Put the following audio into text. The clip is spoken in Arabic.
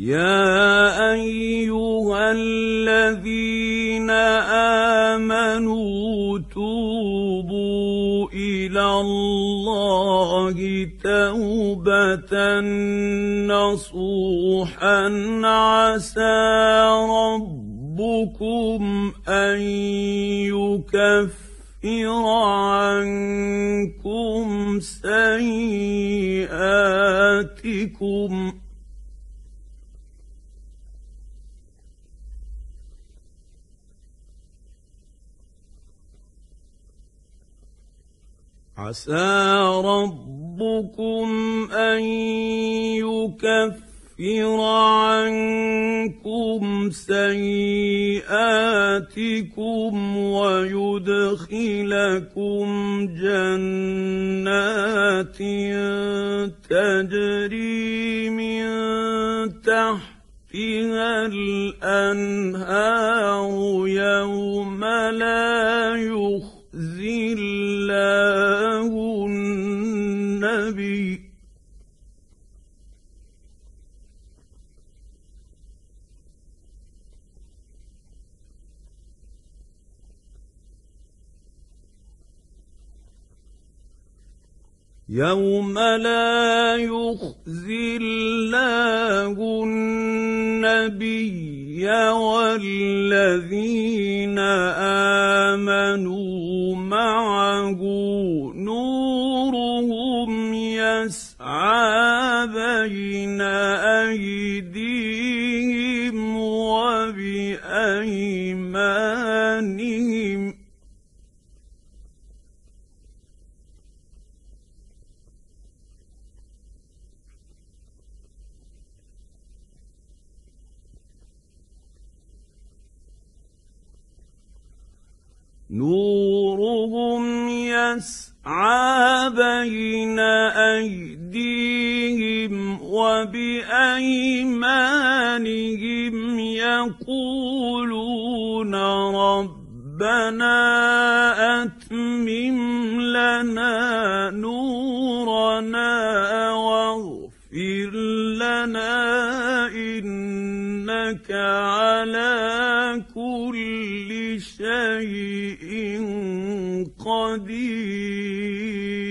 يا أيها الذين آمنوا توبوا إلى الله توبة نصوحا عسى ربكم أن يكفر عنكم سيئاتكم ويدخلكم جنات تجري من تحتها الأنهار يوم لا يخزي الله النبي يوم لا يخزي الله النبي والذين آمنوا معه نورهم يسعى بين أيديهم وبأيمانهم نورهم يسعى بين أيديهم وبأيمانهم يقولون ربنا أتمم لنا نورنا واغفر لنا إنك على كل شيء قدير